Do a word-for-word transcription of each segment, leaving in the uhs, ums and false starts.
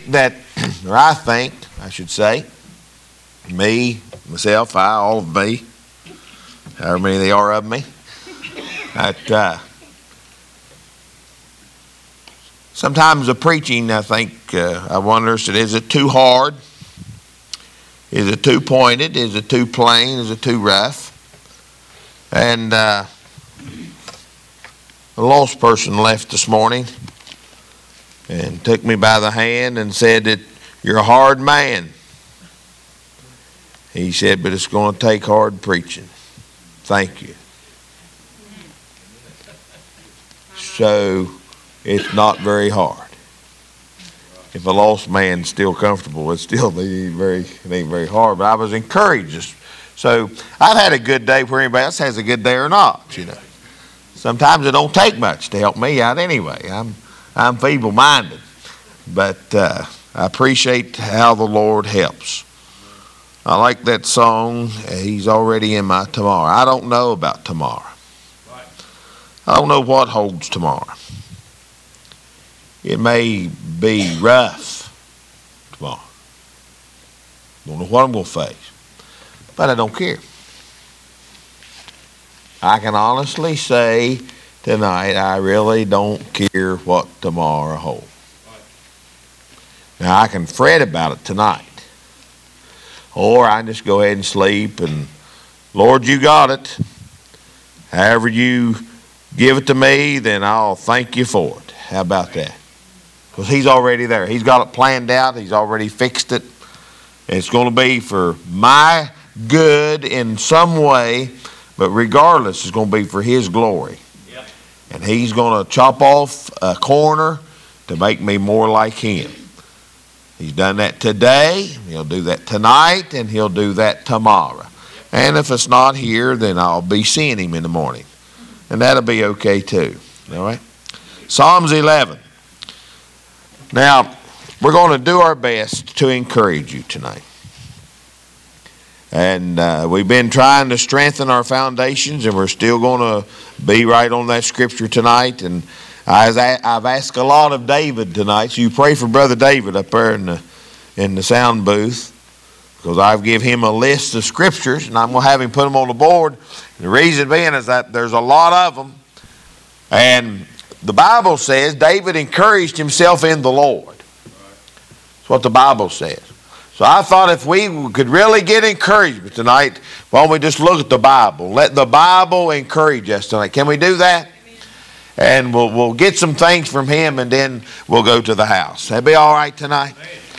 that, or I think, I should say, me, myself, I, all of me, however many there are of me, that uh, sometimes the preaching, I think, uh, I wonder, is it too hard? Is it too pointed? Is it too plain? Is it too rough? And uh, a lost person left this morning and took me by the hand and said that you're a hard man. He said, but it's going to take hard preaching. Thank you. So it's not very hard. If a lost man's still comfortable, it's still it ain't very, it ain't very hard. But I was encouraged. So I've had a good day where anybody else has a good day or not, you know. Sometimes it don't take much to help me out anyway. I'm I'm feeble-minded. But uh, I appreciate how the Lord helps. I like that song, He's Already in My Tomorrow. I don't know about tomorrow. I don't know what holds tomorrow. It may be rough tomorrow. Don't know what I'm going to face. But I don't care. I can honestly say tonight, I really don't care what tomorrow holds. Now, I can fret about it tonight. Or I can just go ahead and sleep and, Lord, you got it. However you give it to me, then I'll thank you for it. How about that? Because He's already there. He's got it planned out. He's already fixed it. It's going to be for my good in some way, but regardless, it's going to be for His glory. Yep. And He's going to chop off a corner to make me more like Him. He's done that today, He'll do that tonight, and He'll do that tomorrow. And if it's not here, then I'll be seeing Him in the morning. And that'll be okay too. All right? Psalms eleven. Now, we're going to do our best to encourage you tonight. And uh, we've been trying to strengthen our foundations, and we're still going to be right on that scripture tonight. And I've asked a lot of David tonight, so you pray for Brother David up there in the, in the sound booth, because I've given him a list of scriptures, and I'm going to have him put them on the board. And the reason being is that there's a lot of them. And the Bible says David encouraged himself in the Lord. That's what the Bible says. So I thought if we could really get encouragement tonight, why don't we just look at the Bible? Let the Bible encourage us tonight. Can we do that? And we'll we'll get some things from Him, and then we'll go to the house. That'd be all right tonight?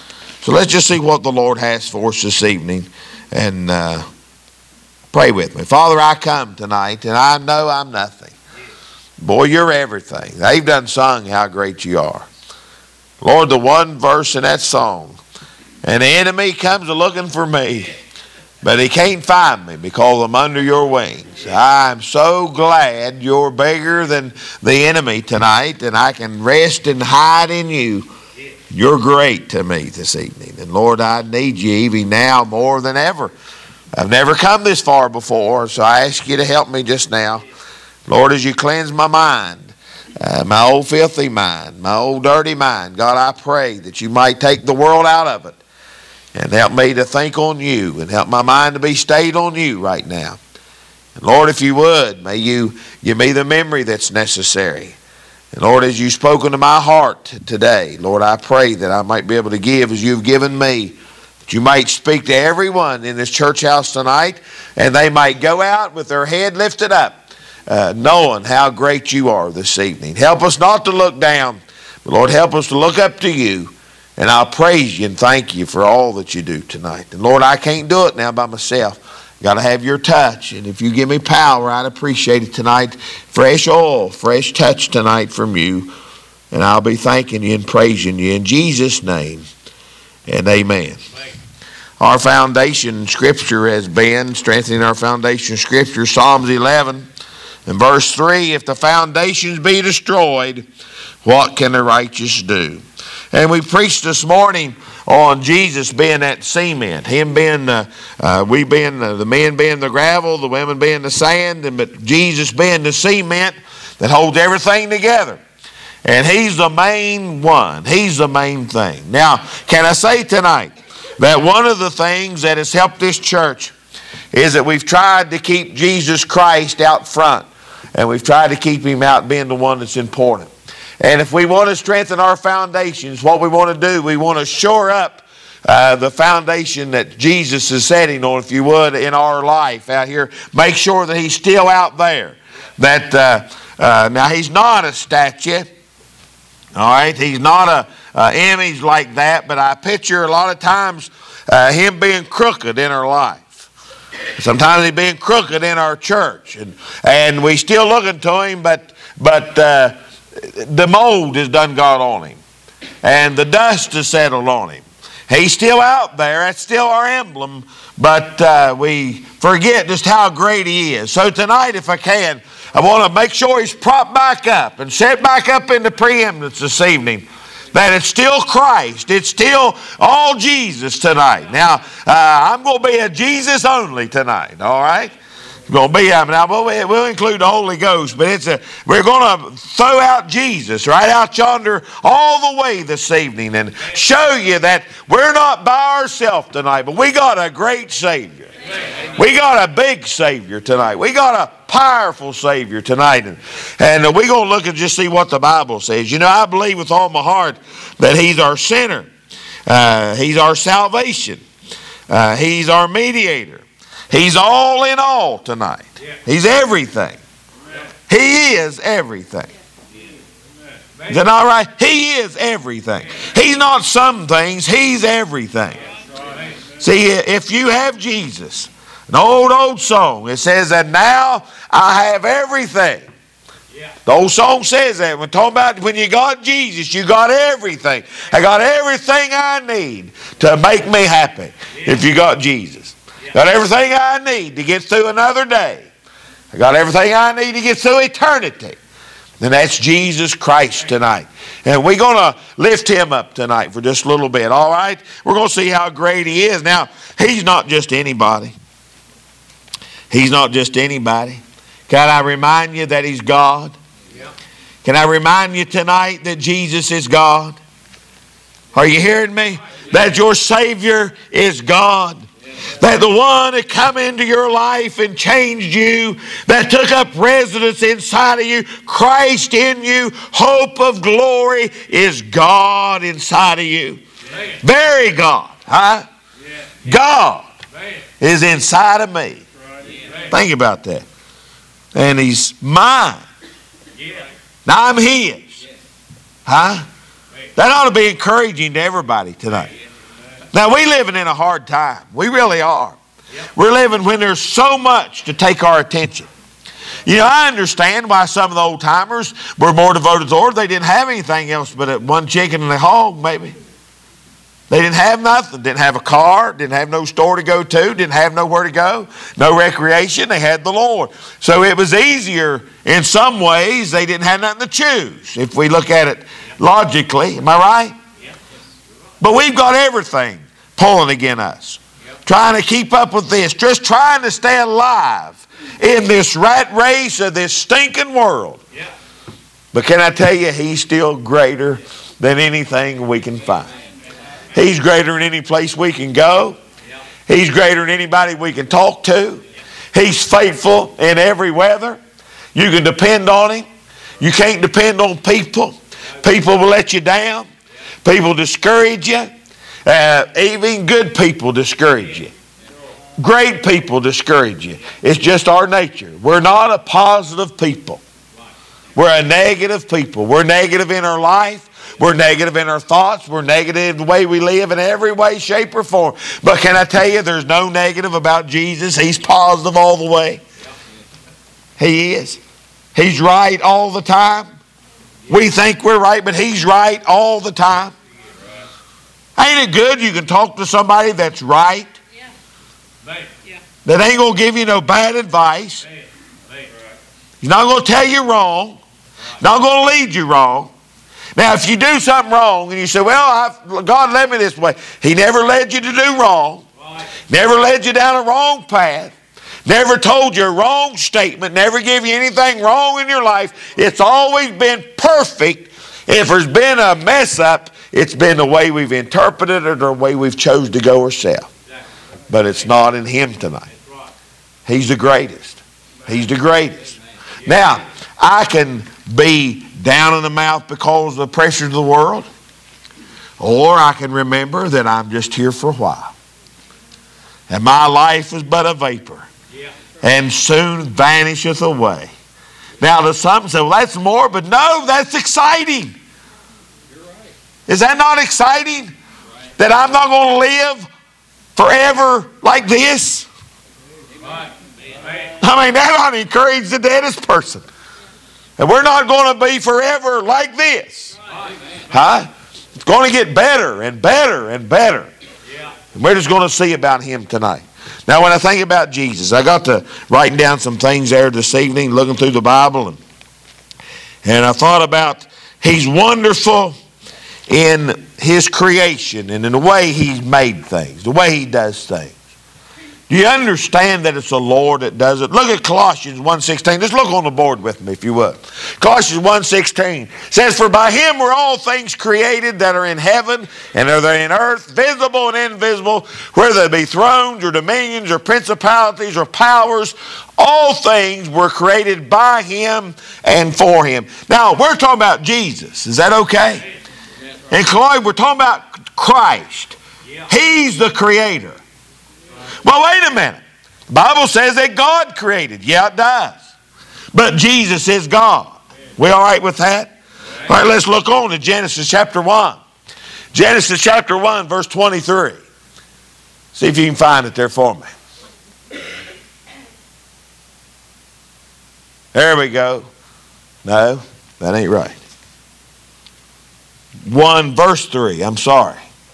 So let's just see what the Lord has for us this evening. And uh, pray with me. Father, I come tonight, and I know I'm nothing. Boy, you're everything. They've done sung how great you are. Lord, the one verse in that song, and the enemy comes a-looking for me, but he can't find me because I'm under your wings. I'm so glad you're bigger than the enemy tonight, and I can rest and hide in you. You're great to me this evening. And Lord, I need you even now more than ever. I've never come this far before, so I ask you to help me just now. Lord, as you cleanse my mind, uh, my old filthy mind, my old dirty mind, God, I pray that you might take the world out of it and help me to think on you and help my mind to be stayed on you right now. And Lord, if you would, may you give me the memory that's necessary. And Lord, as you've spoken to my heart today, Lord, I pray that I might be able to give as you've given me, that you might speak to everyone in this church house tonight, and they might go out with their head lifted up, uh, knowing how great you are this evening. Help us not to look down, but Lord, help us to look up to you. And I'll praise you and thank you for all that you do tonight. And Lord, I can't do it now by myself. Got to have your touch. And if you give me power, I'd appreciate it tonight. Fresh oil, fresh touch tonight from you. And I'll be thanking you and praising you in Jesus' name. And amen. Amen. Our foundation scripture has been, strengthening our foundation scripture, Psalms eleven and verse three. If the foundations be destroyed, what can the righteous do? And we preached this morning on Jesus being that cement, him being, uh, uh, we being uh, the men being the gravel, the women being the sand, and but Jesus being the cement that holds everything together. And He's the main one. He's the main thing. Now, can I say tonight that one of the things that has helped this church is that we've tried to keep Jesus Christ out front. And we've tried to keep Him out being the one that's important. And if we want to strengthen our foundations, what we want to do, we want to shore up uh, the foundation that Jesus is setting on, if you would, in our life out here. Make sure that He's still out there. That uh, uh, now He's not a statue. All right, He's not a, a image like that. But I picture a lot of times uh, Him being crooked in our life. Sometimes He's being crooked in our church, and and we still looking to Him, but but uh, the mold has done got on Him, and the dust has settled on Him. He's still out there. That's still our emblem, but uh, we forget just how great He is. So tonight, if I can, I want to make sure He's propped back up and set back up into preeminence this evening. That it's still Christ. It's still all Jesus tonight. Now, uh, I'm going to be a Jesus only tonight, all right? It's going to be, I mean, now we'll, we'll include the Holy Ghost, but it's a, we're going to throw out Jesus right out yonder all the way this evening and show you that we're not by ourselves tonight, but we got a great Savior. We got a big Savior tonight. We got a powerful Savior tonight. And, and we're going to look and just see what the Bible says. You know, I believe with all my heart that He's our sinner. Uh, he's our salvation. Uh, he's our mediator. He's all in all tonight. He's everything. He is everything. Is that not right? He is everything. He's not some things. He's everything. See, if you have Jesus, an old, old song, it says that now I have everything. Yeah. The old song says that. We're talking about when you got Jesus, you got everything. I got everything I need to make me happy yeah. if you got Jesus. Yeah. Got everything I need to get through another day. I got everything I need to get through eternity. And that's Jesus Christ tonight. And we're going to lift Him up tonight for just a little bit, all right? We're going to see how great He is. Now, He's not just anybody. He's not just anybody. Can I remind you that He's God? Yeah. Can I remind you tonight that Jesus is God? Are you hearing me? That your Savior is God. That the one that come into your life and changed you, that took up residence inside of you, Christ in you, hope of glory, is God inside of you. Man. Very God. Huh? Yeah. God Man. Is inside of me. Right. Think about that. And He's mine. Yeah. Now I'm His. Yeah. Huh? Man. That ought to be encouraging to everybody tonight. Now, we're living in a hard time. We really are. Yep. We're living when there's so much to take our attention. You know, I understand why some of the old timers were more devoted to the Lord. They didn't have anything else but one chicken and a hog, maybe. They didn't have nothing. Didn't have a car. Didn't have no store to go to. Didn't have nowhere to go. No recreation. They had the Lord. So it was easier in some ways. They didn't have nothing to choose, if we look at it logically. Am I right? But we've got everything pulling against us. Yep. Trying to keep up with this. Just trying to stay alive in this rat race of this stinking world. Yep. But can I tell you, He's still greater than anything we can find. He's greater than any place we can go. Yep. He's greater than anybody we can talk to. He's faithful in every weather. You can depend on Him. You can't depend on people. People will let you down. People discourage you. Uh, even good people discourage you. Great people discourage you. It's just our nature. We're not a positive people. We're a negative people. We're negative in our life. We're negative in our thoughts. We're negative in the way we live in every way, shape, or form. But can I tell you, there's no negative about Jesus. He's positive all the way. He is. He's right all the time. We think we're right, but He's right all the time. Ain't it good you can talk to somebody that's right? Yeah. That ain't going to give you no bad advice. He's not going to tell you wrong. Not going to lead you wrong. Now, if you do something wrong and you say, well, I've, God led me this way. He never led you to do wrong. Never led you down a wrong path. Never told you a wrong statement. Never gave you anything wrong in your life. It's always been perfect If there's been a mess up, it's been the way we've interpreted it or the way we've chose to go ourselves. But it's not in Him tonight. He's the greatest. He's the greatest. Now, I can be down in the mouth because of the pressures of the world, or I can remember that I'm just here for a while. And my life is but a vapor, and soon vanisheth away. Now, to some say, well, that's morbid. No, that's exciting. Is that not exciting? That I'm not going to live forever like this? I mean, that ought to encourage the deadest person. And we're not going to be forever like this. Huh? It's going to get better and better and better. And we're just going to see about Him tonight. Now, when I think about Jesus, I got to writing down some things there this evening, looking through the Bible, and, and I thought about He's wonderful in His creation and in the way He's made things, the way He does things. Do you understand that it's the Lord that does it? Look at Colossians one sixteen. Just look on the board with me if you would. Colossians one sixteen says, "For by Him were all things created that are in heaven and are in earth, visible and invisible, whether they be thrones or dominions or principalities or powers. All things were created by Him and for Him." Now, we're talking about Jesus. Is that okay? In Colossians, we're talking about Christ. He's the Creator. Well, wait a minute. The Bible says that God created. Yeah, it does. But Jesus is God. We all right with that? All right, let's look on to Genesis chapter one. Genesis chapter one, verse twenty-three. See if you can find it there for me. There we go. No, that ain't right. one, verse three. I'm sorry.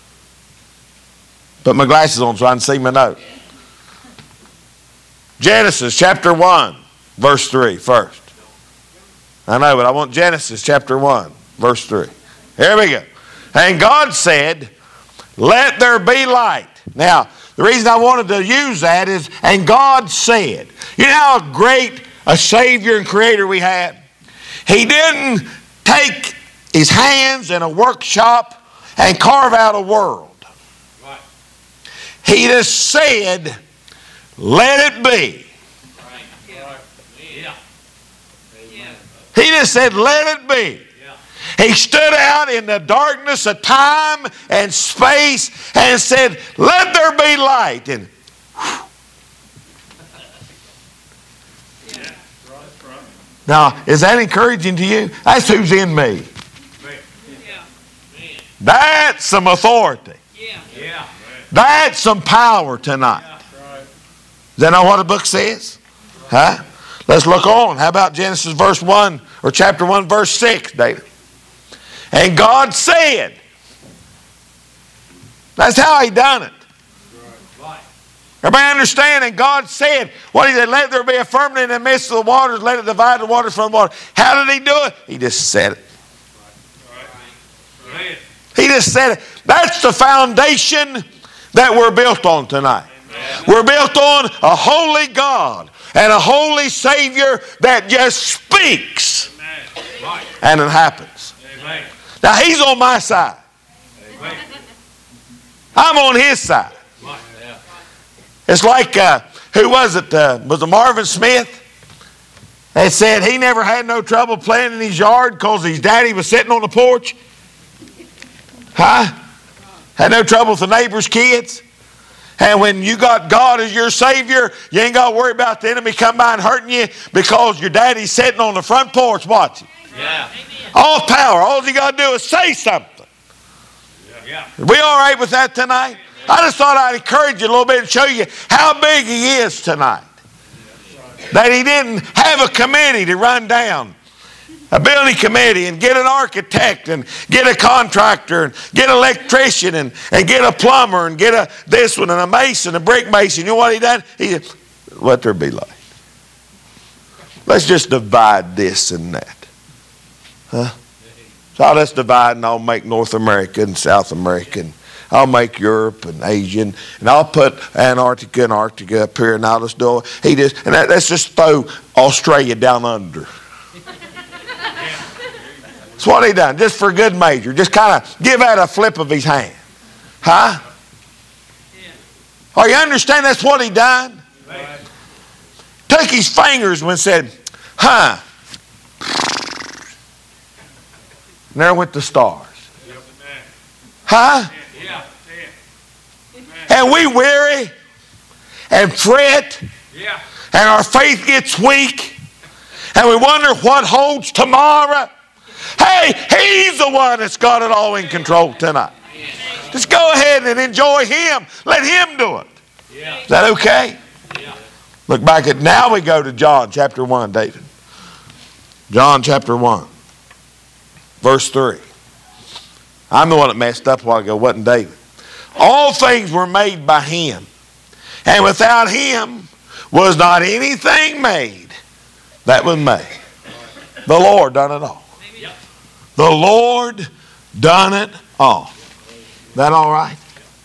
Put my glasses on so I can see my note. Genesis chapter one, verse three first. I know, but I want Genesis chapter one, verse three. Here we go. And God said, "Let there be light." Now, the reason I wanted to use that is, and God said. You know how great a Savior and Creator we had? He didn't take His hands in a workshop and carve out a world. He just said, "Let it be." He just said, "Let it be." He stood out in the darkness of time and space and said, "Let there be light." And now, is that encouraging to you? That's who's in me. That's some authority. That's some power tonight. Is that not what the book says? Huh? Let's look on. How about Genesis verse one or chapter one, verse six, David? And God said. That's how He done it. Everybody understand? And God said, what He said, "Let there be a firmament in the midst of the waters, let it divide the waters from the water." How did He do it? He just said it. He just said it. That's the foundation that we're built on tonight. Amen. We're built on a holy God and a holy Savior that just speaks. Amen. And it happens. Amen. Now, He's on my side. Amen. I'm on His side. It's like, uh, who was it? Uh, was it Marvin Smith? They said he never had no trouble playing in his yard because his daddy was sitting on the porch. Huh? Had no trouble with the neighbor's kids. And when you got God as your Savior, you ain't got to worry about the enemy coming by and hurting you because your daddy's sitting on the front porch watching. Yeah. All power. All you got to do is say something. Yeah. Are we all right with that tonight? I just thought I'd encourage you a little bit and show you how big He is tonight. That He didn't have a committee to run down. A building committee and get an architect and get a contractor and get an electrician and, and get a plumber and get a this one and a mason, a brick mason. You know what He done? He said, "Let there be light. Let's just divide this and that." Huh? So let's divide and I'll make North America and South America and I'll make Europe and Asia and, and I'll put Antarctica and Arctica up here and I'll just do it. He just, and that, let's just throw Australia down under. That's That's what he done, just for good measure. Just kind of give out a flip of his hand. Huh? Are you understand that's what he done? Right. Took his fingers and said, huh. And there went the stars. Yep. Huh? Yeah. And we weary and fret. Yeah. And our faith gets weak. And we wonder what holds tomorrow. Hey, he's the one that's got it all in control tonight. Just go ahead and enjoy him. Let him do it. Yeah. Is that okay? Yeah. Look back at, now we go to John chapter one, David. John chapter one, verse three. I'm the one that messed up a while ago, wasn't David. All things were made by him, and without him was not anything made that was made. The Lord done it all. The Lord done it all. That all right?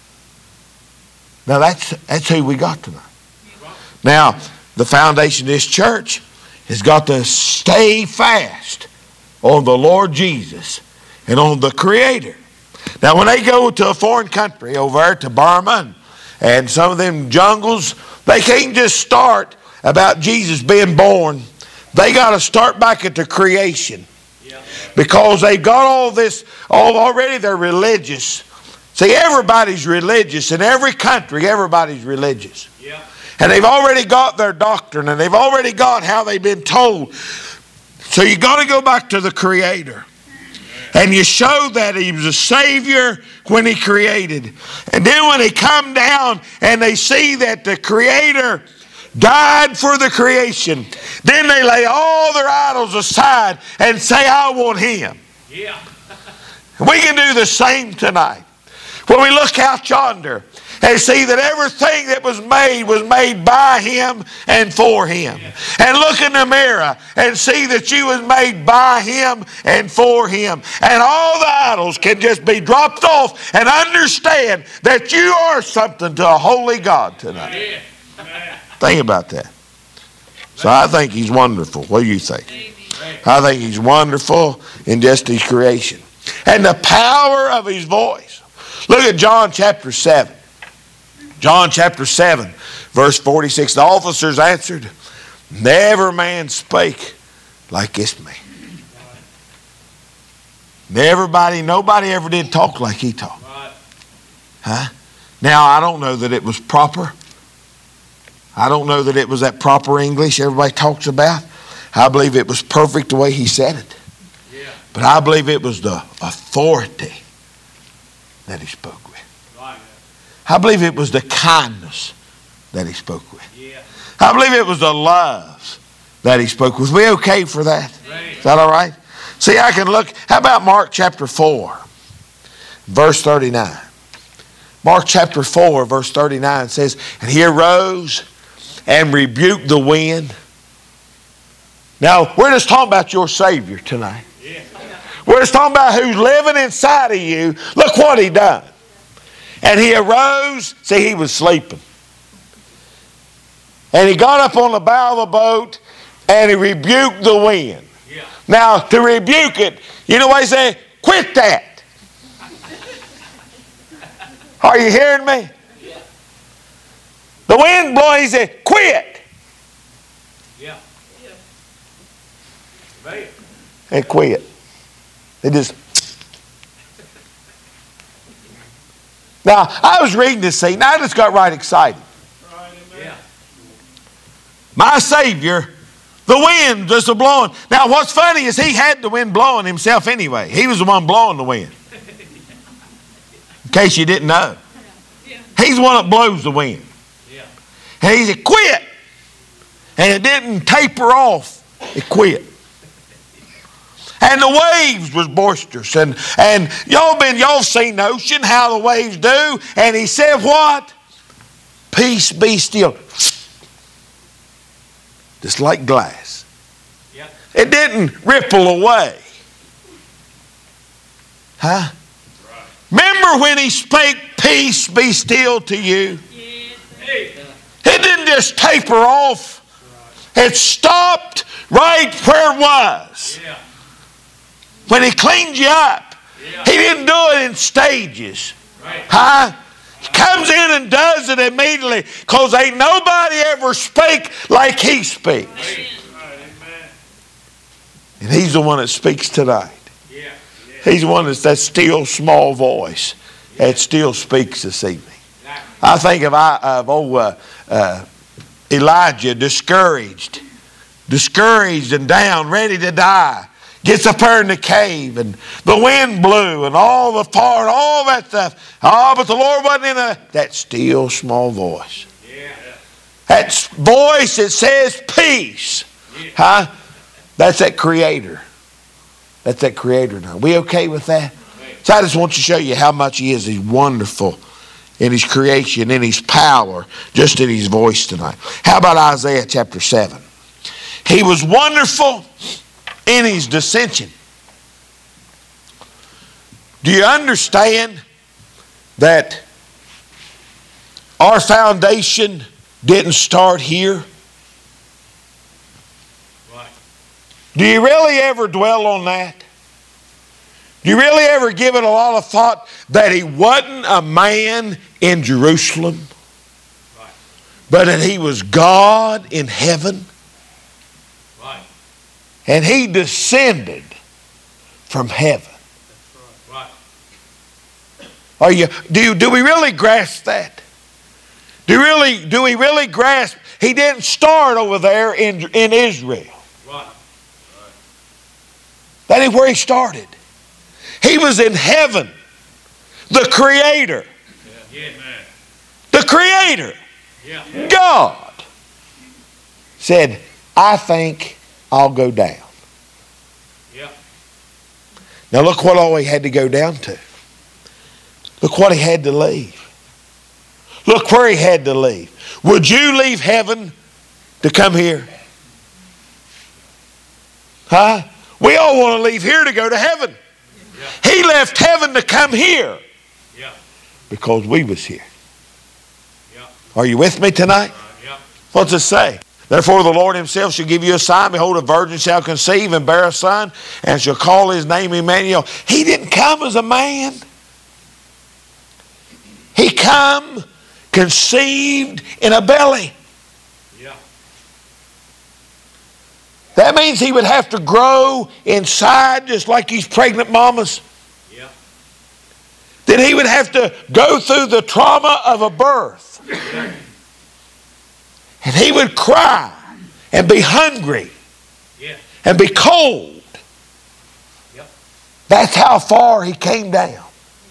Now that's that's who we got tonight. Now, the foundation of this church has got to stay fast on the Lord Jesus and on the Creator. Now, when they go to a foreign country over there to Burma and, and some of them jungles, they can't just start about Jesus being born. They got to start back at the creation. Because they've got all this, all already they're religious. See, everybody's religious. In every country, everybody's religious. Yeah. And they've already got their doctrine, and they've already got how they've been told. So you got to go back to the Creator. And you show that he was a Savior when he created. And then when they come down and they see that the Creator died for the creation, then they lay all their idols aside and say, I want him. Yeah. We can do the same tonight. When we look out yonder and see that everything that was made was made by him and for him. Yeah. And look in the mirror and see that you was made by him and for him. And all the idols can just be dropped off and understand that you are something to a holy God tonight. Yeah. Think about that. So I think he's wonderful. What do you think? I think he's wonderful in just his creation. And the power of his voice. Look at John chapter seven. John chapter seven, verse forty-six. The officers answered, never man spake like this man. Everybody, nobody ever did talk like he talked. Huh? Now, I don't know that it was proper. I don't know that it was that proper English everybody talks about. I believe it was perfect the way he said it. Yeah. But I believe it was the authority that he spoke with. Right. I believe it was the kindness that he spoke with. Yeah. I believe it was the love that he spoke with. We okay for that? Right. Is that all right? See, I can look. How about Mark chapter four, verse thirty-nine? Mark chapter four, verse thirty-nine says, and he arose and rebuked the wind. Now, we're just talking about your Savior tonight. Yeah. We're just talking about who's living inside of you. Look what he done. And he arose. See, he was sleeping. And he got up on the bow of the boat and he rebuked the wind. Yeah. Now, to rebuke it, you know what he said? Quit that. Are you hearing me? Yeah. The wind blowing, he said, quit. Yeah. Yeah. And quit. They just. Now, I was reading this scene. I just got right excited. Right, yeah. My Savior, the wind just a blowing. Now, what's funny is he had the wind blowing himself anyway. He was the one blowing the wind. In case you didn't know. He's the one that blows the wind. Yeah. And he said, quit. And it didn't taper off. It quit. And the waves was boisterous. And, and y'all been, y'all seen the ocean, how the waves do. And he said what? Peace be still. Just like glass. Yep. It didn't ripple away. Huh? Right. Remember when he spake, peace be still to you? Yes. It didn't just taper off. Right. It stopped right where it was. Yeah. when He cleans you up, He didn't do it in stages. Huh? He comes in and does it immediately because ain't nobody ever speak like He speaks. And He's the one that speaks tonight. He's the one that's that still small voice that still speaks this evening. I think of, I, of old uh, uh, Elijah, discouraged. Discouraged and down, ready to die. Gets up there in the cave and the wind blew and all the fire and all that stuff. Oh, but the Lord wasn't in a, that still small voice. Yeah. That voice that says peace. Yeah. Huh? That's that Creator. That's that Creator now. We okay with that? So I just want to show you how much He is. He's wonderful in His creation, in His power, just in His voice tonight. How about Isaiah chapter seven? He was wonderful in His dissension. Do you understand that our foundation didn't start here? Right. Do you really ever dwell on that? Do you really ever give it a lot of thought that He wasn't a man in Jerusalem, right, but that He was God in heaven? Right. And He descended from heaven. Right. Are you, do, you, do we really grasp that? Do, you really, do we really grasp He didn't start over there in, in Israel? Right. Right. That ain't where He started. He was in heaven. The Creator. Yeah. Yeah, man. The Creator. Yeah. God said, I think I'll go down. Yeah. Now look what all He had to go down to. Look what He had to leave. Look where He had to leave. Would you leave heaven to come here? Huh? We all want to leave here to go to heaven. Yeah. He left heaven to come here. Yeah. Because we was here. Yeah. Are you with me tonight? Uh, yeah. What's it say? Therefore the Lord Himself shall give you a sign. Behold, a virgin shall conceive and bear a son, and shall call His name Emmanuel. He didn't come as a man. He come conceived in a belly. Yeah. That means He would have to grow inside just like these pregnant mamas. Yeah. Then He would have to go through the trauma of a birth. Yeah. And He would cry and be hungry. Yeah. And be cold. Yep. That's how far He came down.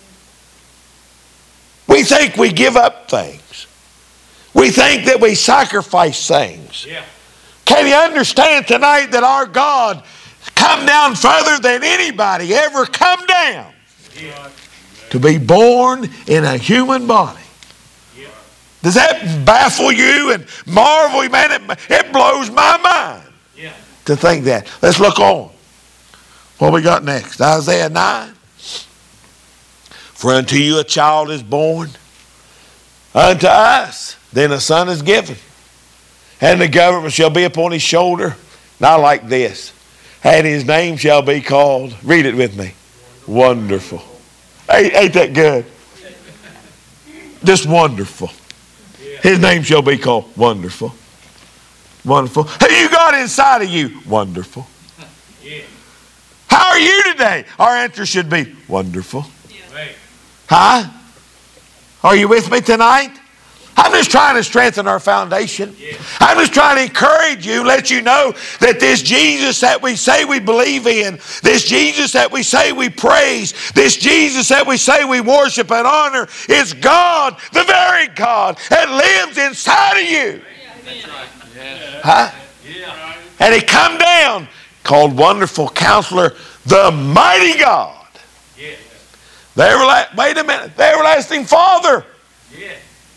We think we give up things. We think that we sacrifice things. Yeah. Can you understand tonight that our God come down further than anybody ever come down? Yeah. To be born in a human body. Yeah. Does that baffle you and marvel you? Man, it, it blows my mind. Yeah. To think that. Let's look on. What we got next? Isaiah nine. For unto you a child is born, unto us then a son is given, and the government shall be upon His shoulder. Not like this. And His name shall be called, read it with me, Wonderful. Ain't, ain't that good? Just wonderful. His name shall be called Wonderful. Wonderful. Who you got inside of you? Wonderful. How are you today? Our answer should be wonderful. Huh? Are you with me tonight? I'm just trying to strengthen our foundation. Yeah. I'm just trying to encourage you, let you know that this Jesus that we say we believe in, this Jesus that we say we praise, this Jesus that we say we worship and honor is God, the very God that lives inside of you. Yeah. Huh? Yeah. And He come down called Wonderful Counselor, the Mighty God. Yeah. The everla- wait a minute. The everlasting Father. Yeah.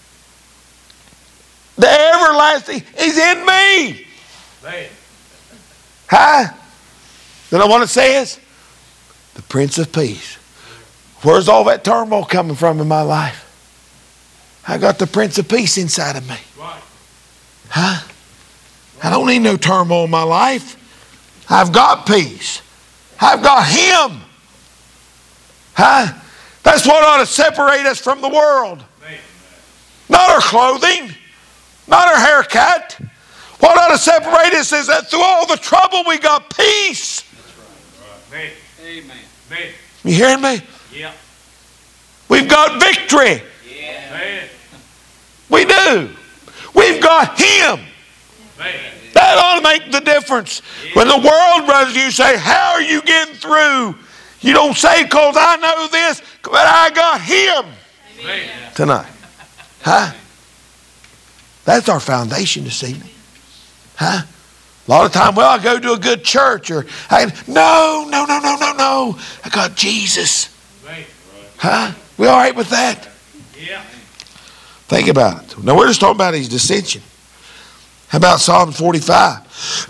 The everlasting. He's in me. Right. Huh? You know what it says? The Prince of Peace. Where's all that turmoil coming from in my life? I got the Prince of Peace inside of me. Right. Huh? I don't need no turmoil in my life. I've got peace. I've got Him. Huh? That's what ought to separate us from the world. Not our clothing, not our haircut. What ought to separate us is that through all the trouble we got peace. Amen. Amen. You hearing me? Yeah. We've got victory. Yeah. We do. We've got Him. Amen. That ought to make the difference. When the world runs, you say, how are you getting through? You don't say, because I know this, but I got Him. Amen. Tonight. Huh? That's our foundation this evening. Huh? A lot of time, well, I go to a good church, or I, no, no, no, no, no, no. I got Jesus. Huh? We all right with that? Yeah. Think about it. Now we're just talking about his dissension. How about Psalm forty-five?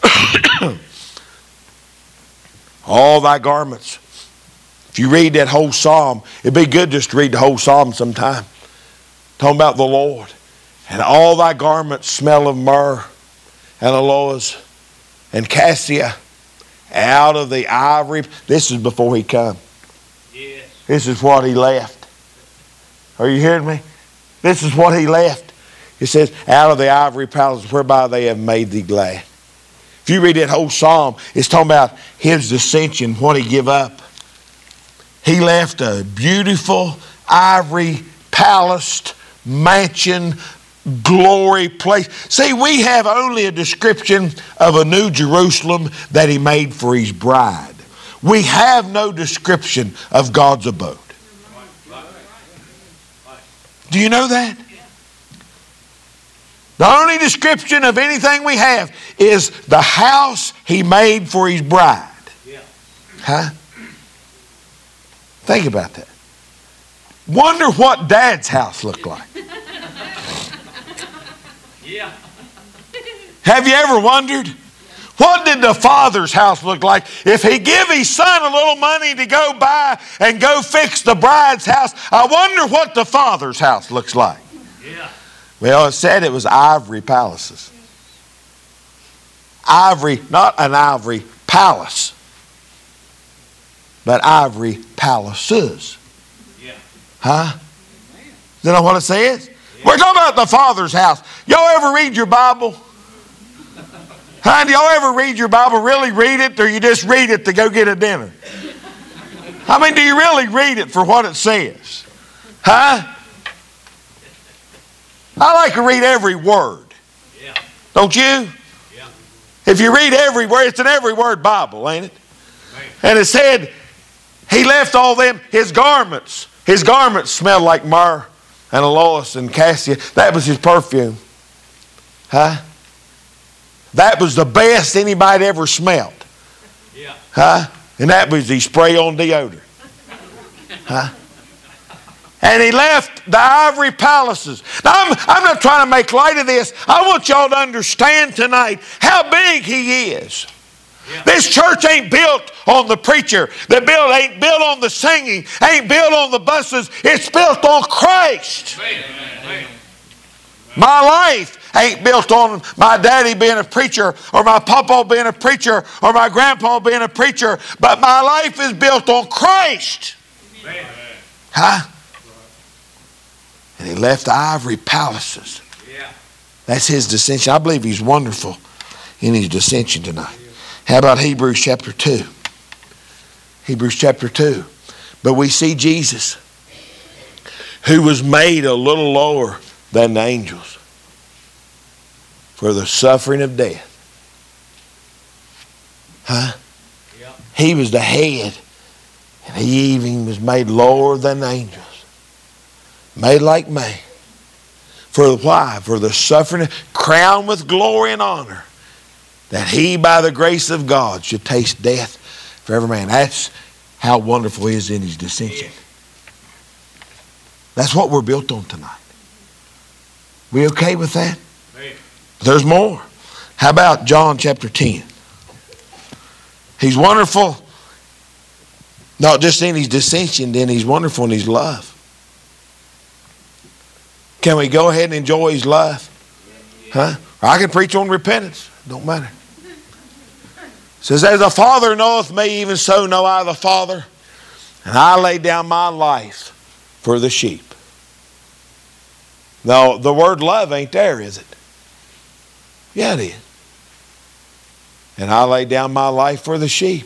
All thy garments. If you read that whole psalm, it'd be good just to read the whole psalm sometime. Talking about the Lord. And all thy garments smell of myrrh and aloes and cassia out of the ivory. This is before he come. Yes. This is what he left. Are you hearing me? This is what he left. It says, out of the ivory palace whereby they have made thee glad. If you read that whole psalm, it's talking about his dissension, what he give up. He left a beautiful ivory palaced mansion, glory place. See, we have only a description of a new Jerusalem that he made for his bride. We have no description of God's abode. Do you know that? The only description of anything we have is the house he made for his bride. Huh? Think about that. Wonder what Dad's house looked like. Yeah. Have you ever wondered? What did the Father's house look like? If he give his son a little money to go buy and go fix the bride's house, I wonder what the Father's house looks like. Yeah. Well, it said it was ivory palaces. Ivory, not an ivory palace, but ivory palaces. Yeah. Huh? Is that what it says? Yeah. We're talking about the Father's house. Y'all ever read your Bible? Huh? Do y'all ever read your Bible? Really read it, or you just read it to go get a dinner? I mean, do you really read it for what it says? Huh? I like to read every word. Yeah. Don't you? Yeah. If you read every word, it's an every word Bible, ain't it? Right. And it said, he left all them, his garments. His garments smelled like myrrh and aloes and cassia. That was his perfume. Huh? That was the best anybody ever smelled. Yeah. Huh? And that was his spray on deodorant. Huh? And he left the ivory palaces. Now, I'm, I'm not trying to make light of this. I want y'all to understand tonight how big he is. Yeah. This church ain't built on the preacher. The build ain't built on the singing. Ain't built on the buses. It's built on Christ. Amen. Amen. My life ain't built on my daddy being a preacher, or my papa being a preacher, or my grandpa being a preacher. But my life is built on Christ. Amen. Huh? And he left the ivory palaces. Yeah. That's his dissension. I believe he's wonderful in his dissension tonight. How about Hebrews chapter two? Hebrews chapter two. But we see Jesus, who was made a little lower than the angels for the suffering of death. Huh? Yep. He was the head, and he even was made lower than the angels. Made like man. For why? For the suffering, crowned with glory and honor, that he by the grace of God should taste death for every man. That's how wonderful he is in his dissension. That's what we're built on tonight. We okay with that? There's more. How about John chapter ten? He's wonderful, not just in his dissension, then he's wonderful in his love. Can we go ahead and enjoy his love? Huh? Or I can preach on repentance. Don't matter. It says, as the Father knoweth me, even so know I the Father, and I lay down my life for the sheep. Now, the word love ain't there, is it? Yeah, it is. And I lay down my life for the sheep.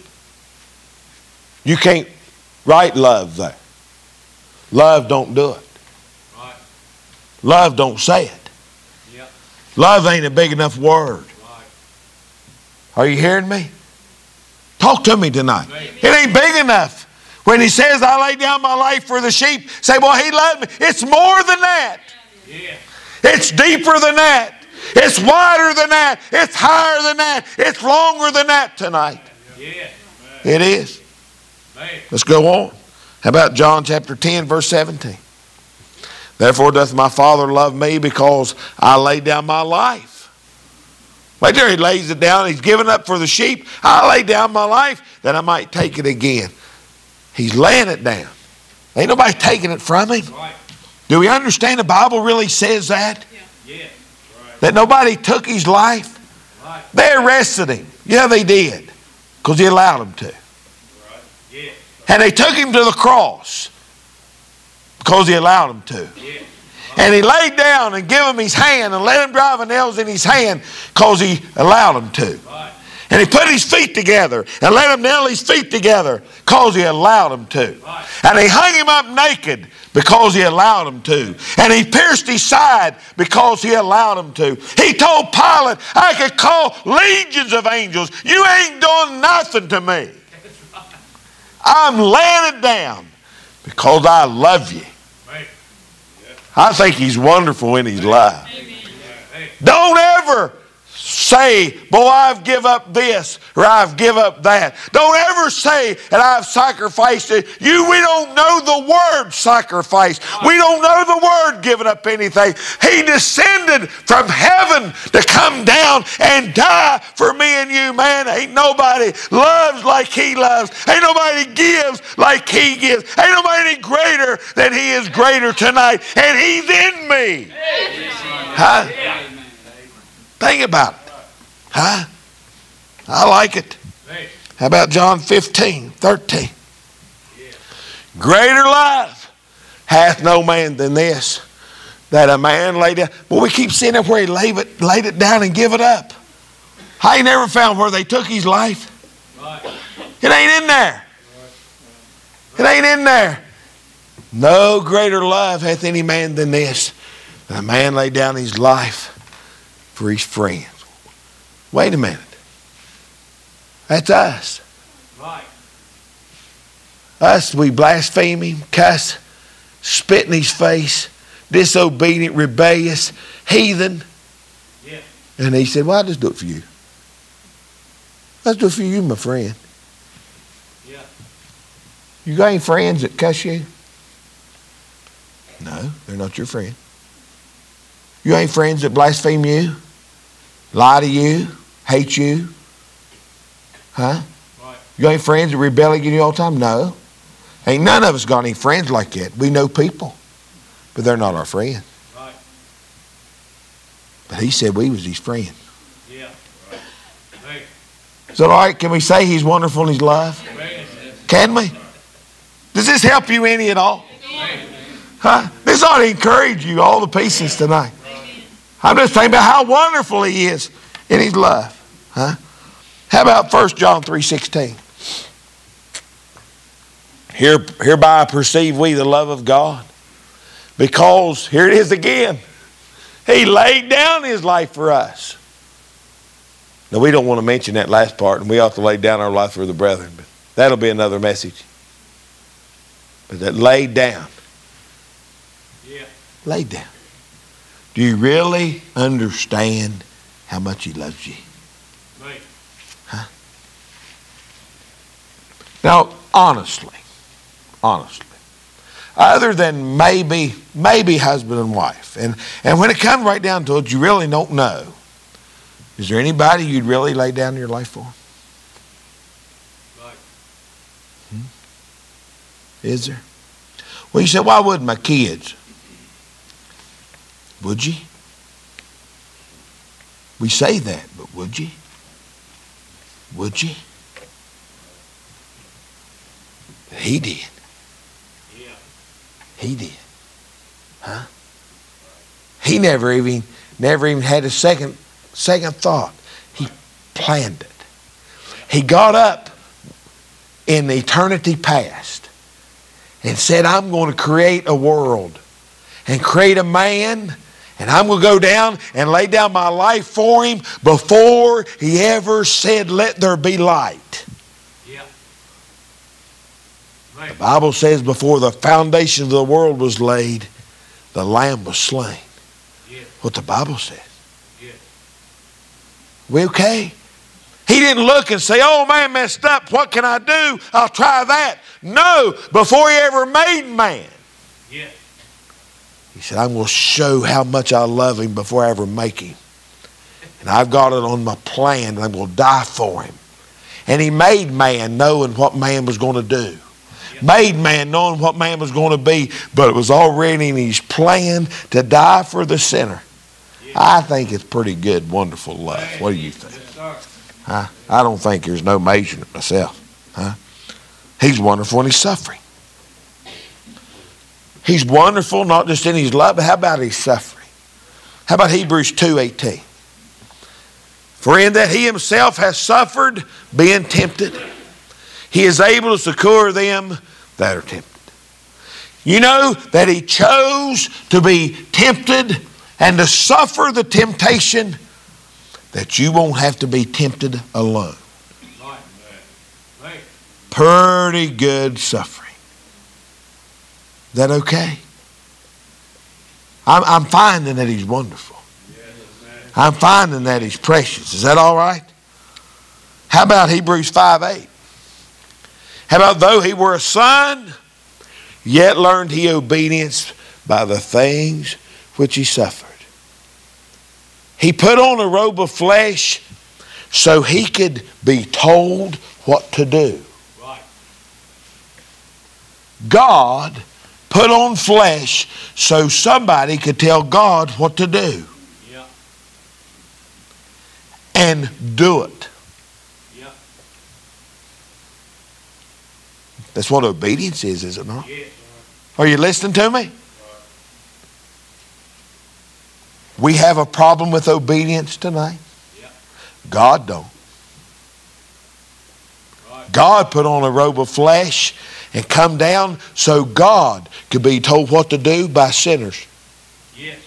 You can't write love there. Love don't do it. Right. Love don't say it. Yep. Love ain't a big enough word. Right. Are you hearing me? Talk to me tonight. Right. It ain't big enough. When he says, I lay down my life for the sheep, say, well, he loved me. It's more than that. Yeah. It's deeper than that. It's wider than that. It's higher than that. It's longer than that tonight. Yeah. It is. Man. Let's go on. How about John chapter ten, verse seventeen? Therefore doth my Father love me, because I lay down my life. Right there, he lays it down. He's given up for the sheep. I lay down my life that I might take it again. He's laying it down. Ain't nobody taking it from him. Right. Do we understand the Bible really says that? Yeah. Right. That nobody took his life? Right. They arrested him. Yeah, they did. Because he allowed them to. Right. Yeah. And they took him to the cross. Because he allowed them to. Yeah. And he laid down and gave him his hand and let him drive the nails in his hand because he allowed him to. Right. And he put his feet together and let him nail his feet together because he allowed him to. Right. And he hung him up naked because he allowed him to. And he pierced his side because he allowed him to. He told Pilate, I could call legions of angels. You ain't doing nothing to me. I'm laying it down because I love you. Right. I think he's wonderful in his life. Hey. Don't ever say, boy, I've give up this or I've give up that. Don't ever say that I've sacrificed it. You, we don't know the word sacrifice. We don't know the word giving up anything. He descended from heaven to come down and die for me and you, man. Ain't nobody loves like he loves. Ain't nobody gives like he gives. Ain't nobody any greater than he is greater tonight. And he's in me. Huh? Think about it. Huh? I like it. How about John fifteen, thirteen? Greater love hath no man than this, that a man lay down. Well, we keep seeing it where he laid it, laid it down and give it up. I ain't never found where they took his life. It ain't in there. It ain't in there. No greater love hath any man than this, that a man lay down his life for his friends. Wait a minute. That's us. Right. Us, we blaspheme him, cuss, spit in his face, disobedient, rebellious, heathen. Yeah. And he said, well, I'll just do it for you. Let's do it for you, my friend. Yeah. You got any friends that cuss you? No, they're not your friend. You got any friends that blaspheme you? Lie to you? Hate you? Huh? Right. You got any friends that rebel against you all the time? No. Ain't none of us got any friends like that. We know people, but they're not our friends. Right. But he said we was his friend. Yeah. Right. Hey. Is that all right? Can we say he's wonderful in his love? Hey. Can we? Does this help you any at all? Hey. Huh? This ought to encourage you, all the pieces tonight. I'm just thinking about how wonderful he is in his love. Huh? How about First John three sixteen? Here, hereby perceive we the love of God, because, here it is again, he laid down his life for us. Now, we don't want to mention that last part, and we ought to lay down our life for the brethren, but that'll be another message. But that laid down. Yeah. Laid down. Do you really understand how much he loves you? Right. Huh? Now, honestly, honestly, other than maybe, maybe husband and wife, and, and when it comes right down to it, you really don't know. Is there anybody you'd really lay down your life for? Right. Hmm? Is there? Well, you said, why wouldn't my kids? Would you? We say that, but would you? Would you? He did. Yeah. He did. Huh? He never even never even had a second second thought. He planned it. He got up in eternity past and said, I'm going to create a world and create a man, and I'm going to go down and lay down my life for him before he ever said, let there be light. Yeah. The Bible says before the foundation of the world was laid, the Lamb was slain. Yeah. What the Bible says. Yeah. We okay? He didn't look and say, oh man, messed up. What can I do? I'll try that. No, before he ever made man. Yeah. He said, I'm going to show how much I love him before I ever make him. And I've got it on my plan, and I'm going to die for him. And he made man knowing what man was going to do. Yeah. Made man knowing what man was going to be, but it was already in his plan to die for the sinner. Yeah. I think it's pretty good, wonderful love. What do you think? Yes, sir. Huh? I don't think there's no measuring it myself. Huh? He's wonderful in his suffering. He's wonderful not just in his love, but how about his suffering? How about Hebrews two eighteen? For in that he himself has suffered, being tempted, he is able to succor them that are tempted. You know that he chose to be tempted and to suffer the temptation that you won't have to be tempted alone. Right. Right. Pretty good suffering. Is that okay? I'm, I'm finding that he's wonderful. Yes, I'm finding that he's precious. Is that all right? How about Hebrews five eight? How about though he were a son, yet learned he obedience by the things which he suffered. He put on a robe of flesh so he could be told what to do. Right. God put on flesh so somebody could tell God what to do. Yeah. And do it. Yeah. That's what obedience is, is it not? Yes, Are you listening to me? We have a problem with obedience tonight. Yeah. God don't. Right. God put on a robe of flesh and come down so God could be told what to do by sinners. Yes.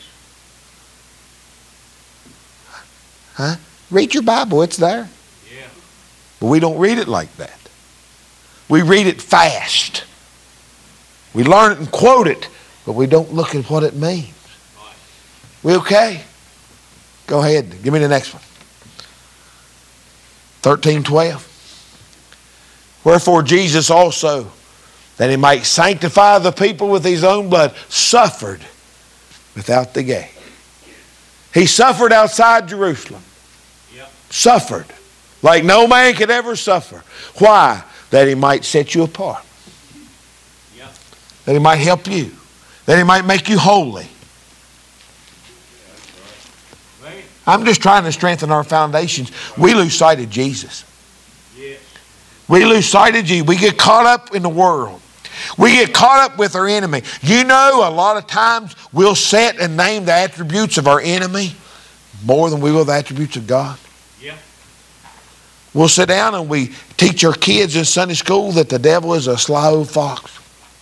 Huh? Read your Bible, it's there. Yeah. But we don't read it like that. We read it fast. We learn it and quote it, but we don't look at what it means. Right. We okay? Go ahead. Give me the next one. thirteen twelve. Wherefore Jesus also, that he might sanctify the people with his own blood, suffered without the gate. He suffered outside Jerusalem. Yep. Suffered like no man could ever suffer. Why? That he might set you apart. Yep. That he might help you. That he might make you holy. Right. I'm just trying to strengthen our foundations. We lose sight of Jesus. Yes. We lose sight of Jesus. We get caught up in the world. We get caught up with our enemy. You know, a lot of times we'll set and name the attributes of our enemy more than we will the attributes of God. Yep. We'll sit down and we teach our kids in Sunday school that the devil is a sly old fox.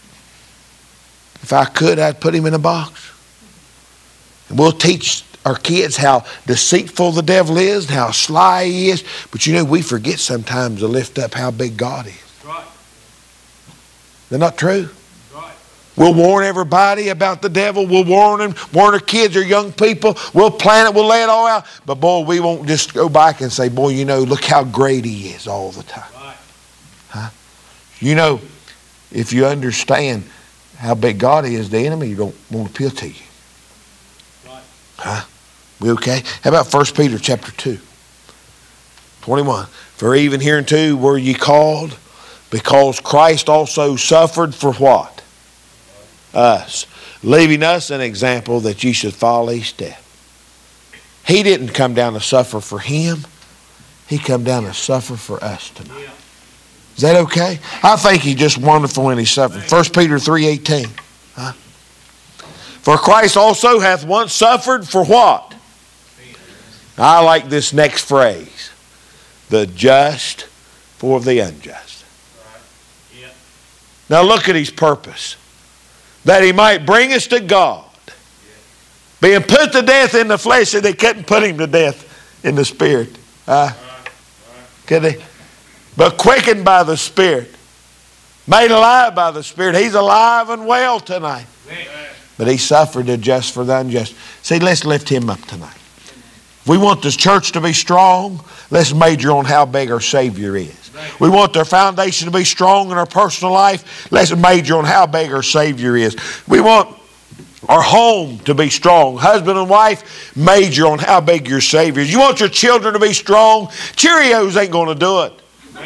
If I could, I'd put him in a box. And we'll teach our kids how deceitful the devil is and how sly he is. But you know, we forget sometimes to lift up how big God is. Right. They're not true. Right. We'll warn everybody about the devil. We'll warn them, warn our kids or young people. We'll plan it, we'll lay it all out. But boy, we won't just go back and say, boy, you know, look how great he is all the time. Right. Huh? You know, if you understand how big God is, the enemy don't want to appeal to you. Right. Huh? We okay? How about First Peter chapter two? twenty-one. For even hereunto were ye called, because Christ also suffered for what? Us. Leaving us an example that ye should follow his step. He didn't come down to suffer for him. He come down to suffer for us tonight. Yeah. Is that okay? I think he's just wonderful when he suffered. First Peter three eighteen. Huh? For Christ also hath once suffered for what? I like this next phrase. The just for the unjust. Right. Yeah. Now look at his purpose. That he might bring us to God. Being put to death in the flesh, and they couldn't put him to death in the spirit. Uh, could they? But quickened by the Spirit. Made alive by the Spirit. He's alive and well tonight. But he suffered the just for the unjust. See, let's lift him up tonight. If we want this church to be strong, let's major on how big our Savior is. We want their foundation to be strong in our personal life. Let's major on how big our Savior is. We want our home to be strong. Husband and wife, major on how big your Savior is. You want your children to be strong? Cheerios ain't going to do it.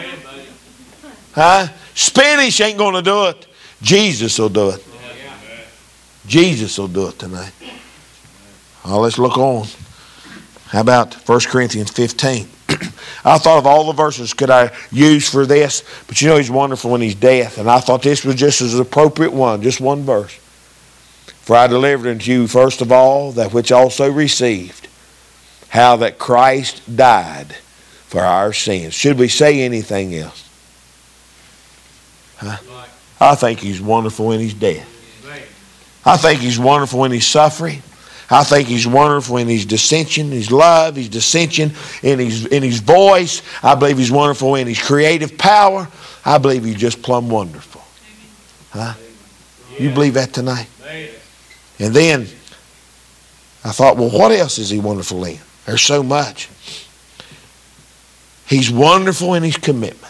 Huh? Spanish ain't going to do it. Jesus will do it. Jesus will do it tonight. Oh, let's look on. How about First Corinthians fifteen? I thought of all the verses could I use for this, but you know he's wonderful in his death, and I thought this was just as appropriate one, just one verse. For I delivered unto you first of all that which also received, how that Christ died for our sins. Should we say anything else? Huh? I think he's wonderful in his death. I think he's wonderful in his suffering. I think he's wonderful in his dissension, his love, his dissension, in his, in his voice. I believe he's wonderful in his creative power. I believe he's just plumb wonderful. Huh? You believe that tonight? And then I thought, well, what else is he wonderful in? There's so much. He's wonderful in his commitment.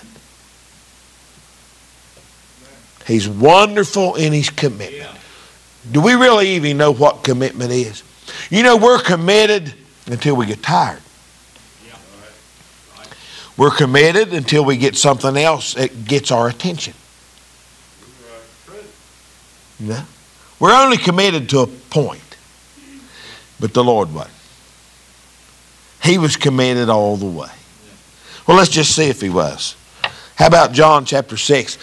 He's wonderful in his commitment. Do we really even know what commitment is? You know, we're committed until we get tired. We're committed until we get something else that gets our attention. Yeah. We're only committed to a point. But the Lord wasn't. He was committed all the way. Well, let's just see if he was. How about John chapter six?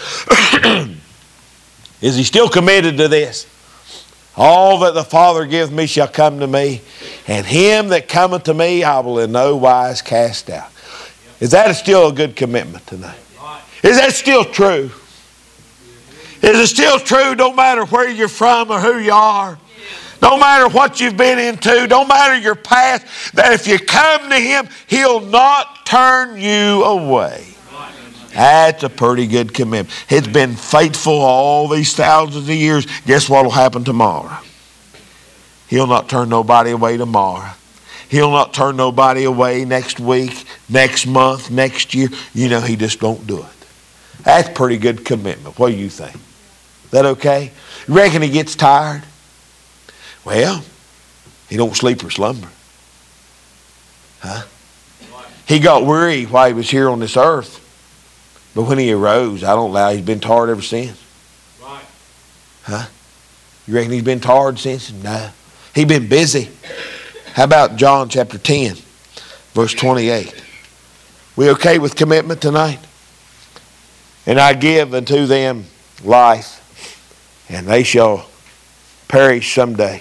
Is he still committed to this? All that the Father giveth me shall come to me, and him that cometh to me I will in no wise cast out. Is that still a good commitment tonight? Is that still true? Is it still true? Don't matter where you're from or who you are. Don't matter what you've been into. Don't matter your past. That if you come to him, he'll not turn you away. That's a pretty good commitment. It's been faithful all these thousands of years. Guess what will happen tomorrow? He'll not turn nobody away tomorrow. He'll not turn nobody away next week, next month, next year. You know, he just don't do it. That's pretty good commitment. What do you think? Is that okay? You reckon he gets tired? Well, he don't sleep or slumber. Huh? He got weary while he was here on this earth. But when he arose, I don't allow he's been tired ever since. Right. Huh? You reckon he's been tired since? No. He's been busy. How about John chapter ten, verse twenty-eight? We okay with commitment tonight? And I give unto them life, and they shall perish someday.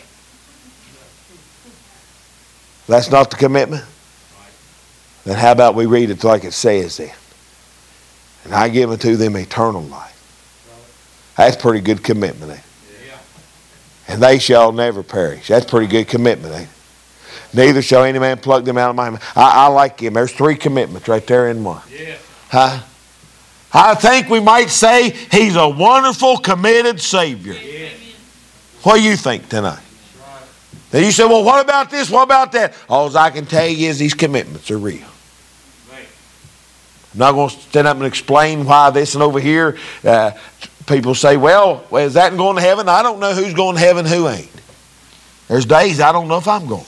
That's not the commitment? Then how about we read it like it says then? And I give unto them eternal life. That's pretty good commitment, ain't it? Yeah. And they shall never perish. That's pretty good commitment, ain't it? Neither shall any man pluck them out of my hand. I, I like him. There's three commitments right there in one. Yeah. Huh? I think we might say he's a wonderful, committed Savior. Yeah. What do you think tonight? Right. Then you say, well, what about this? What about that? All I can tell you is these commitments are real. I'm not going to stand up and explain why this and over here. Uh, people say, well, well, is that going to heaven? I don't know who's going to heaven, who ain't. There's days I don't know if I'm going.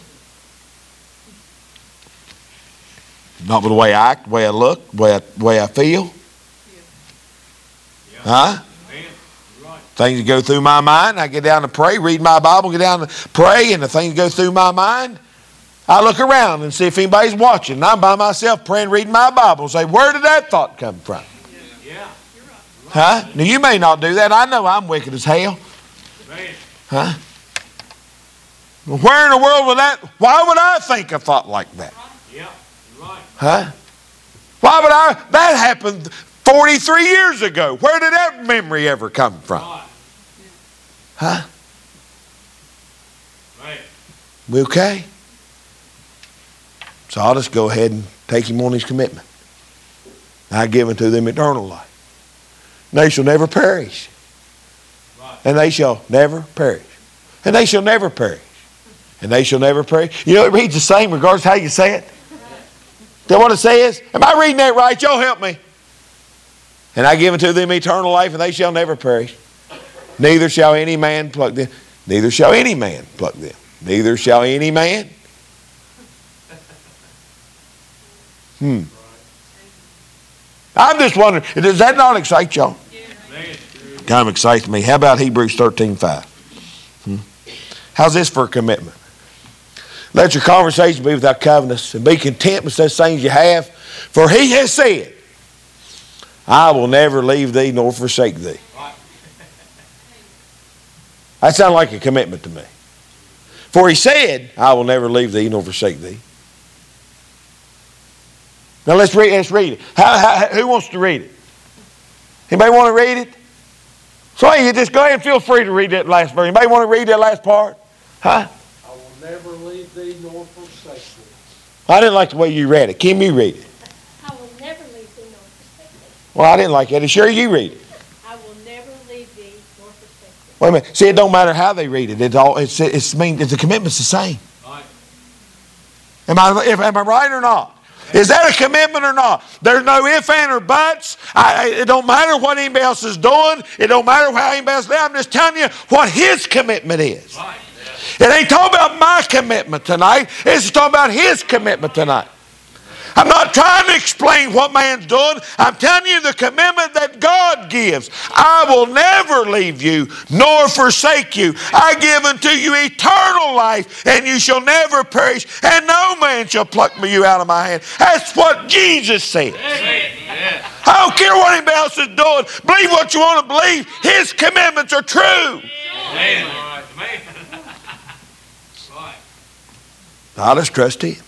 Not with the way I act, the way I look, the way I, the way I feel. Yeah. Huh? Right. Things that go through my mind, I get down to pray, read my Bible, get down to pray, and the things that go through my mind, I look around and see if anybody's watching. And I'm by myself praying, reading my Bible. Say, where did that thought come from? Yeah. Huh? Now, you may not do that. I know I'm wicked as hell. Man. Huh? Well, where in the world would that, why would I think a thought like that? Yeah. Right. Huh? Why would I, that happened forty-three years ago. Where did that memory ever come from? Right. Huh? Right. We okay? So I'll just go ahead and take him on his commitment. I give unto them eternal life. They shall never perish. Right. And they shall never perish. And they shall never perish. And they shall never perish. You know, it reads the same regardless of how you say it. That what it says? Am I reading that right? Y'all help me. And I give unto them eternal life, and they shall never perish. Neither shall any man pluck them. Neither shall any man pluck them. Neither shall any man. Hmm. I'm just wondering, does that not excite y'all? Kind of excites me. How about Hebrews thirteen five? Hmm? How's this for a commitment? Let your conversation be without covetousness, and be content with such things you have. For he has said, I will never leave thee nor forsake thee. That sounds like a commitment to me. For he said, I will never leave thee nor forsake thee. Now let's read, let's read it. How, how, who wants to read it? Anybody want to read it? So you just go ahead and feel free to read that last verse. Anybody want to read that last part? Huh? I will never leave thee nor forsake thee. I didn't like the way you read it. Kim, you read it. I will never leave thee nor forsake thee. Well, I didn't like it. Sure, you read it. I will never leave thee nor forsake thee. Wait a minute. See, it don't matter how they read it. It's all. It's. It's. Mean. It's the commitment's the same. Right. Am I? If, am I right or not? Is that a commitment or not? There's no ifs, and or buts. I, it don't matter what anybody else is doing. It don't matter how anybody else is doing. I'm just telling you what his commitment is. Right. It ain't talking about my commitment tonight. It's talking about his commitment tonight. I'm not trying to explain what man's doing. I'm telling you the commitment that God gives. I will never leave you nor forsake you. I give unto you eternal life, and you shall never perish, and no man shall pluck you out of my hand. That's what Jesus said. Yeah. I don't care what anybody else is doing. Believe what you want to believe. His commitments are true. Man. Right. Man. Right. I just trust him.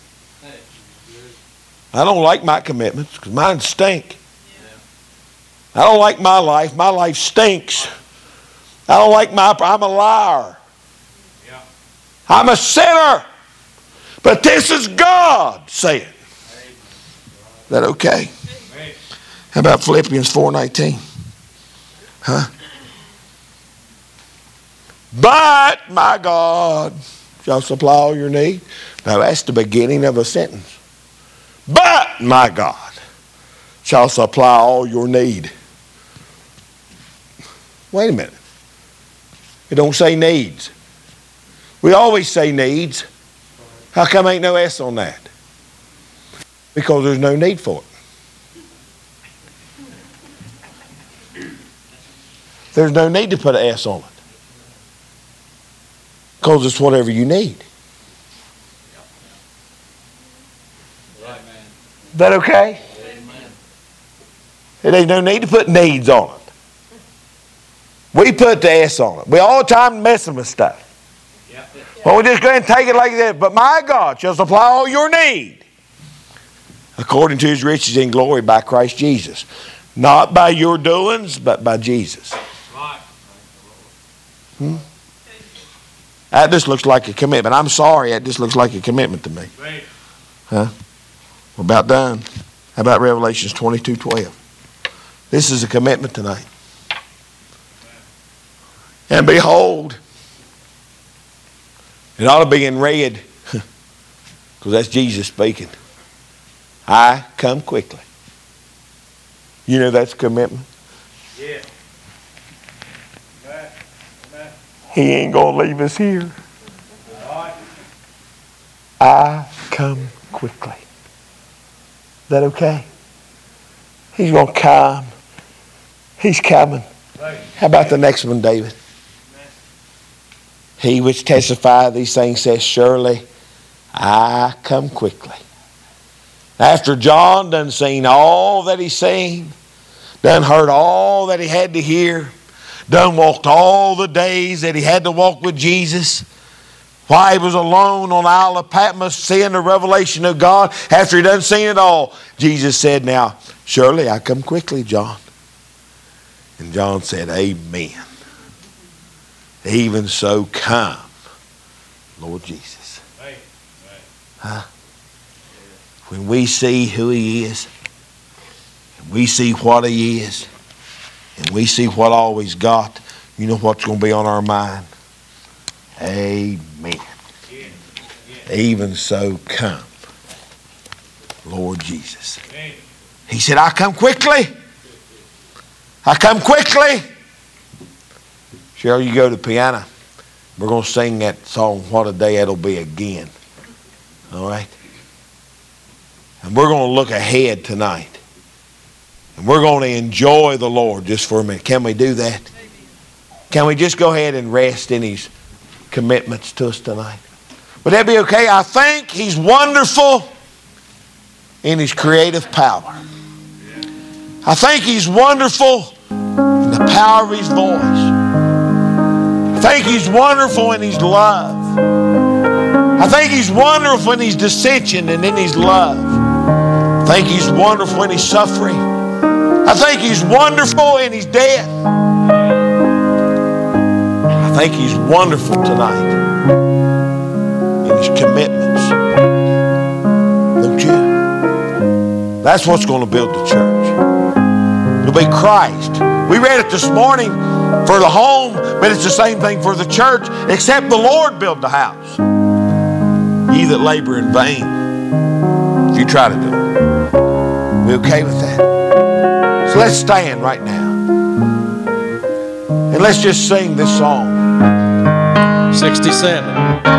I don't like my commitments because mine stink. I don't like my life. My life stinks. I don't like my, I'm a liar. Yeah. I'm a sinner. But this is God saying. Is that okay? Man. How about Philippians four nineteen? Huh? But my God shall supply all your need. Now that's the beginning of a sentence. But my God shall supply all your need. Wait a minute. It don't say needs. We always say needs. How come ain't no S on that? Because there's no need for it. There's no need to put an S on it. Because it's whatever you need. Is that okay? Amen. It ain't no need to put needs on it. We put the S on it. We all the time messing with stuff. Yeah. Well, we just go ahead and take it like that. But my God shall supply all your need according to his riches in glory by Christ Jesus. Not by your doings, but by Jesus. Right. Hmm? That just looks like a commitment. I'm sorry, that just looks like a commitment to me. Man. Huh? We're about done. How about Revelations twenty-two twelve? This is a commitment tonight. And behold, it ought to be in red because that's Jesus speaking. I come quickly. You know that's commitment. Yeah. Amen. Amen. He ain't going to leave us here. Right. I come quickly. Is that okay? He's going to come. He's coming. Right. How about the next one, David? He which testifieth these things says, surely I come quickly. After John done seen all that he's seen, done heard all that he had to hear, done walked all the days that he had to walk with Jesus, while he was alone on the Isle of Patmos seeing the revelation of God, after he done seen it all, Jesus said, now, surely I come quickly, John. And John said, amen. Even so come, Lord Jesus. Right. Right. Huh? When we see who he is, and we see what he is, and we see what all he's got, you know what's going to be on our mind? Amen. Yeah. Yeah. Even so come, Lord Jesus. Amen. He said, I come quickly. I come quickly. Cheryl, you go to the piano. We're going to sing that song, What a Day It'll Be Again. All right? And we're going to look ahead tonight. And we're going to enjoy the Lord just for a minute. Can we do that? Can we just go ahead and rest in his commitments to us tonight? Would that be okay? I think he's wonderful in his creative power. I think he's wonderful in the power of his voice. I think he's wonderful in his love. I think he's wonderful in his dissension and in his love. I think he's wonderful in his suffering. I think he's wonderful in his death. I think he's wonderful tonight in his commitments. Don't you? That's what's going to build the church. It'll be Christ. We read it this morning for the home, but it's the same thing for the church, except the Lord build the house. Ye that labor in vain, if you try to do it. We okay with that? So let's stand right now. And let's just sing this song. sixty-seven.